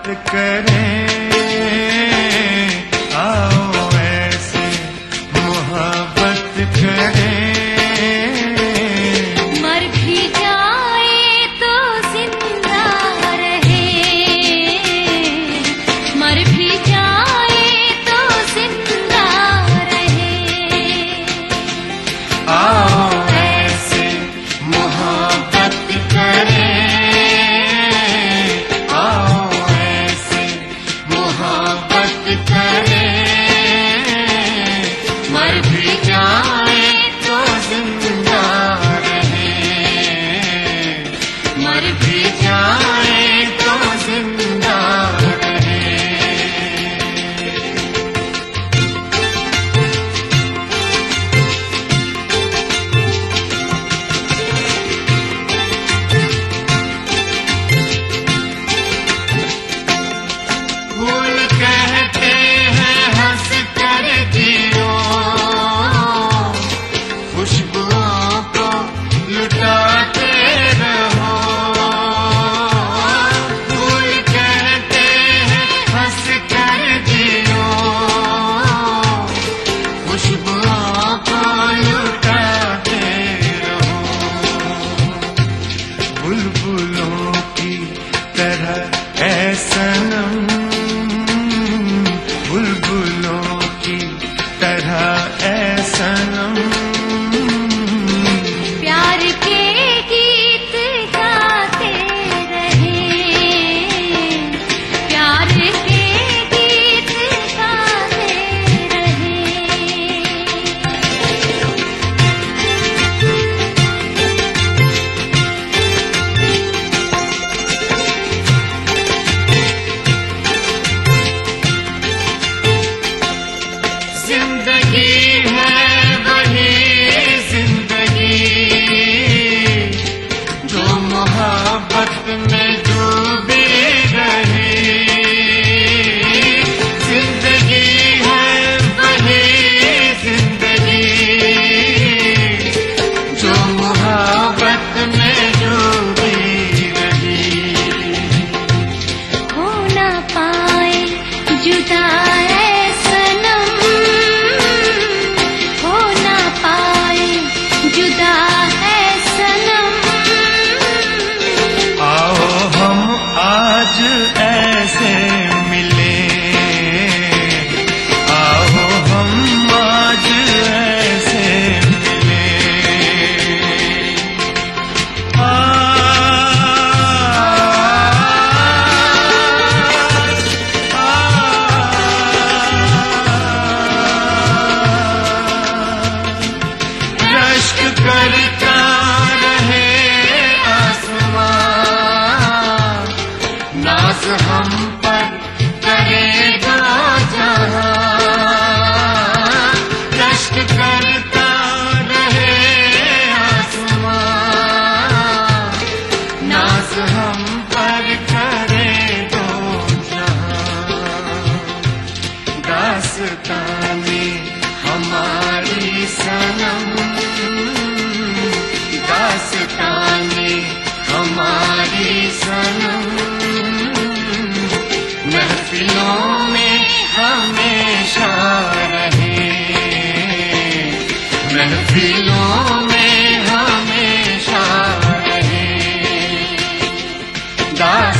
करें, आओ ऐसे मोहब्बत करें। मर भी जाए तो जिंदा रहे, मर भी जाए तो जिंदा रहे। आओ ऐसे मोहब्बत करें, बुलबुलों की तरह ऐ सनम, बुलबुलों की तरह ऐ सनम। प्यार के गीत गाते रहे, प्यार के गीत गाते रहे। जिंदगी है वही जिंदगी जो मोहब्बत में डूबी रही। जिंदगी है वही जिंदगी जो मोहब्बत में डूबी रही। हो ना पाए जुदा जुदा है सनम। आओ हम आज ऐसे मिले, आओ हम आज ऐसे मिले। रश्क करता रहे आसमां, नाज़ हम पर करेगा जहां। रश्क करता रहे आसमां, नाज़ हम पर करेगा जहां। दास्तां में हमारी सनम, दास्तां में हमारी सनम। महफिलों में हमेशा रहे, महफिलों में हमेशा रहे।